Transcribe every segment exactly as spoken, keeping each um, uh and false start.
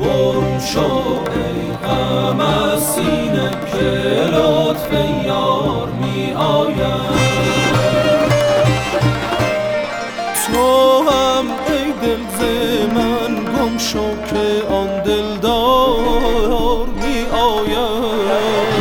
برون شو ای غم از سینه که لطف یار می آید. تو هم ای دل ز من گم شو که آن دلدار می آید.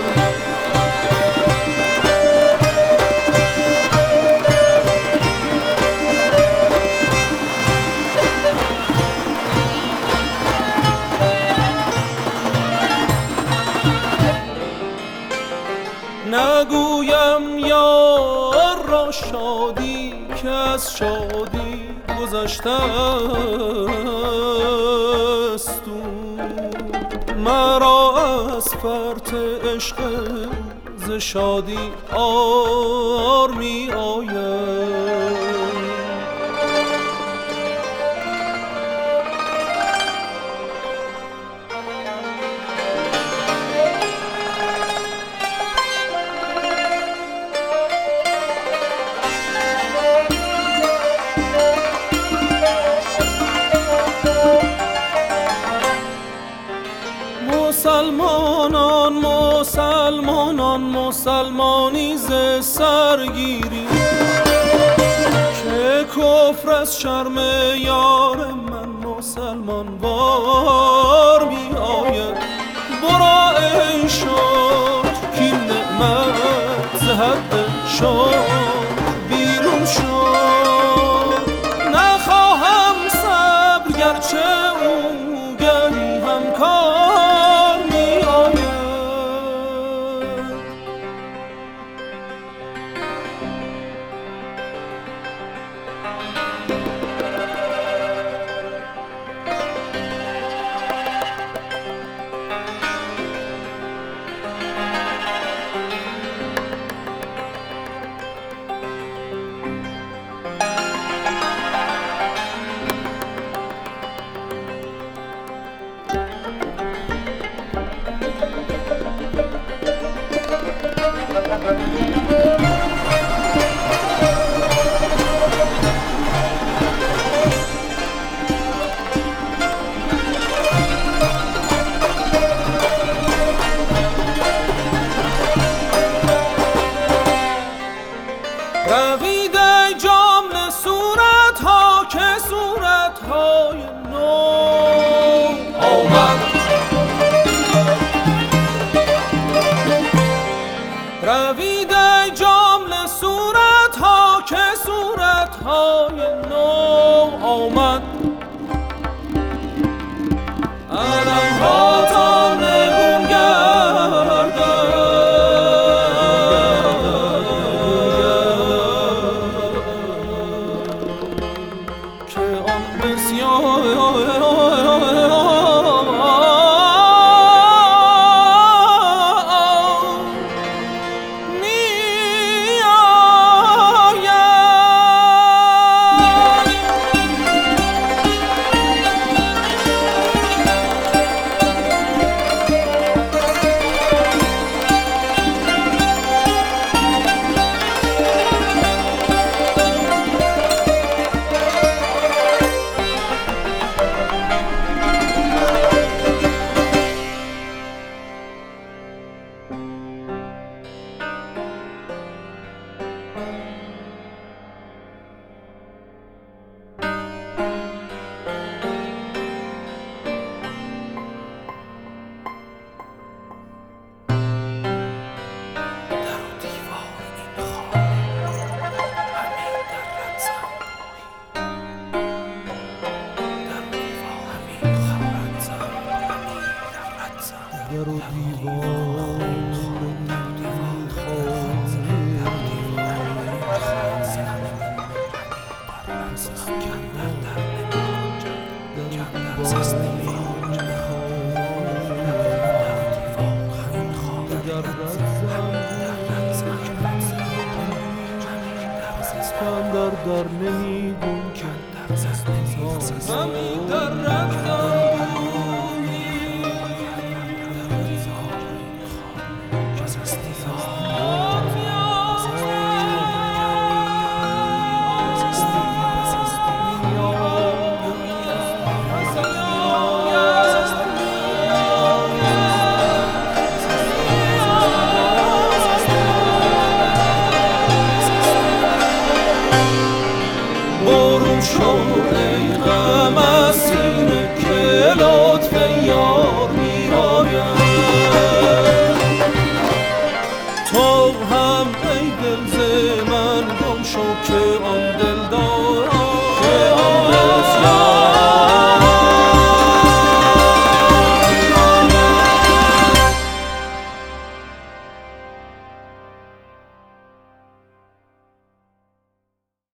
نگویم یار را شادی که از شادی گذشته است او، مرا از فرط عشق ز شادی آر می آید. مسلمانان مسلمانان مسلمانی ز سرگیری که کفر از شرم یار من مسلمان وار می آید. برا ای شد کین نعمت ز حد شد بیرون شد. نخواهم صبر گرچه او گری هم کار روید ای جمله صورت ها که صورت های نو آمد. روید ای جمله صورت ها که صورت های نو آمد. علم ها تا نگون گردد که آن بسیار در و دیوار در در نمیدون که زمین در